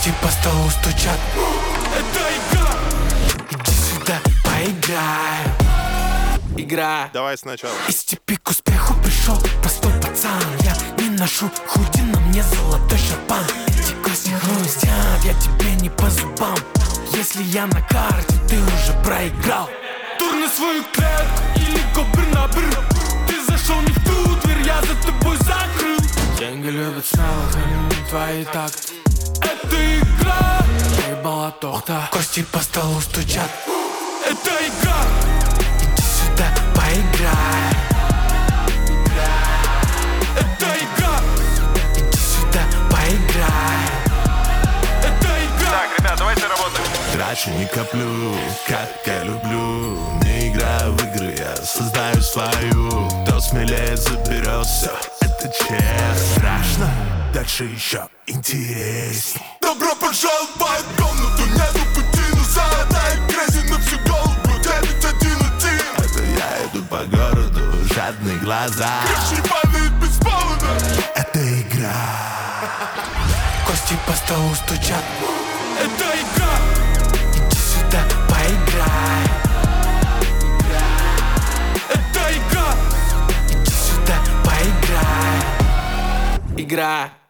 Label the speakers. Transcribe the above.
Speaker 1: Кости по столу стучат. Это игра. Иди сюда, поиграем. Игра.
Speaker 2: Давай сначала.
Speaker 1: Из степи к успеху пришел простой пацан. Я не ношу худи, на мне золотой шарпан. Эти кости хрустят, я тебе не по зубам. Если я на карте, ты уже проиграл. Тур на свою клетку или кобр на бр. Ты зашел не в ту дверь, я за тобой закрыл. Деньги любят смелых, они не твои такты. Это игра. Ебала тохта. Кости по столу стучат. Это игра. Иди сюда, поиграй. Это игра. Иди сюда, поиграй. Это игра.
Speaker 2: Так, ребят, давайте работаем.
Speaker 3: Трачу, не коплю, как я люблю. Не играю в игры, я создаю свою. Кто смелее заберет все, это честно. Страшно, дальше еще интересней. Добро пожаловать в комнату, нету пути назад. Дай грязи на всю голову, 911. Это я иду по городу, жадные глаза. Крыши падают без повода. Это игра.
Speaker 1: Кости по столу стучат. Это игра. Иди сюда, поиграй. Это игра. Иди сюда, поиграй. Игра.